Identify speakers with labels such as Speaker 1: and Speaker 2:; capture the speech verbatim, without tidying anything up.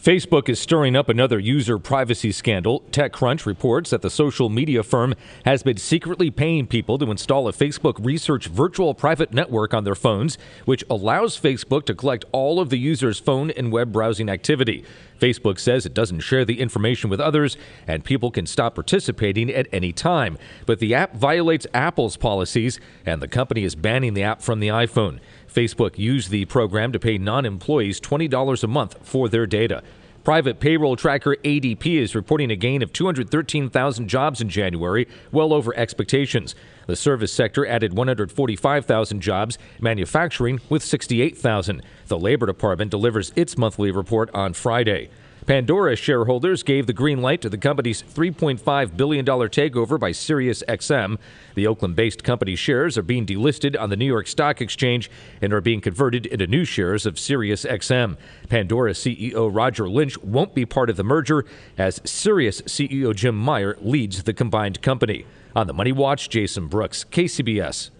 Speaker 1: Facebook is stirring up another user privacy scandal. TechCrunch reports that the social media firm has been secretly paying people to install a Facebook Research virtual private network on their phones, which allows Facebook to collect all of the user's phone and web browsing activity. Facebook says it doesn't share the information with others, and people can stop participating at any time. But the app violates Apple's policies, and the company is banning the app from the iPhone. Facebook used the program to pay non-employees twenty dollars a month for their data. Private payroll tracker A D P is reporting a gain of two hundred thirteen thousand jobs in January, well over expectations. The service sector added one hundred forty-five thousand jobs, manufacturing with sixty-eight thousand. The Labor Department delivers its monthly report on Friday. Pandora shareholders gave the green light to the company's three point five billion dollars takeover by SiriusXM. The Oakland-based company's shares are being delisted on the New York Stock Exchange and are being converted into new shares of SiriusXM. Pandora C E O Roger Lynch won't be part of the merger, as Sirius C E O Jim Meyer leads the combined company. On the Money Watch, Jason Brooks, K C B S.